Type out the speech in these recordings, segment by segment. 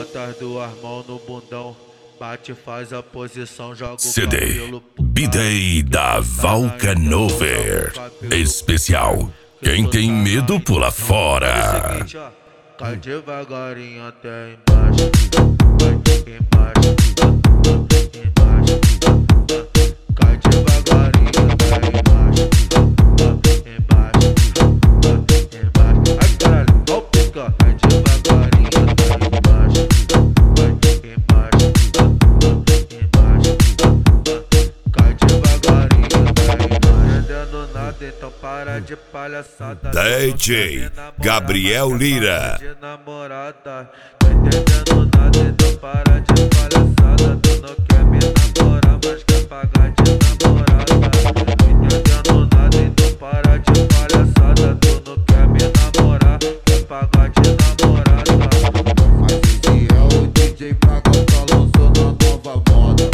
Bota as duas mãos no bundão, bate, faz a posição, joga o CD cabelo pro B-Day da Valcanover. Especial. Quem tem medo pula fora. seguinte, ó. Cai devagarinho até embaixo, vai embaixo, embaixo. Cai devagarinho até embaixo, embaixo, embaixo. Ai caralho, ó o pica. Cai devagarinho até embaixo, vai embaixo, embaixo. Cai devagarinho até embaixo. Entendendo nada, então para de palhaçada. DJ Gabriel Lira. De namorada, tá entendendo nada, então para de palhaçada. Tu não quer me namorar, mas quer pagar de namorada. Tá entendendo nada, então para de palhaçada. Tu não quer me namorar, quer pagar de namorada. Mas esse é o DJ Braga, tá lançando a nova moda.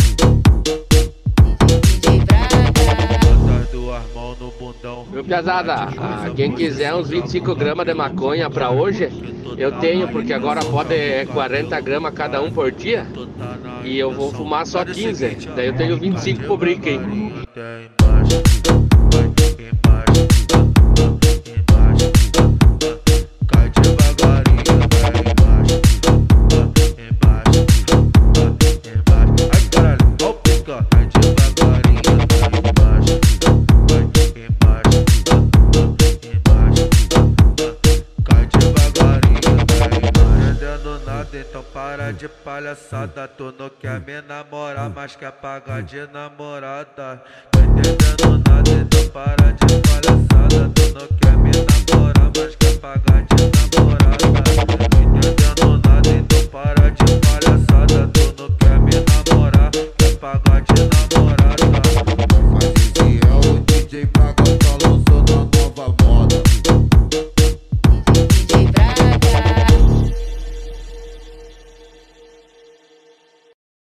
Bota as duas mãos no bundão. Meu piazada, quem quiser uns 25 gramas de maconha pra hoje, eu tenho, porque agora pode 40 gramas cada um por dia. E eu vou fumar só 15, daí eu tenho 25 pro brick, hein? Até embaixo, vai embaixo, embaixo. Cai devagarinho, vai embaixo, embaixo, embaixo. Ai caralho, ó o pica. Cai devagarinho, vai embaixo, vai embaixo, embaixo. Cai devagarinho, vai embaixo. Entendendo nada, então para de palhaçada. Tu não quer me namorar, mas quer pagar de namorada. Tá entendendo nada, então para de palhaçada. Tu não quer me namorar, mas quer pagar de namorada.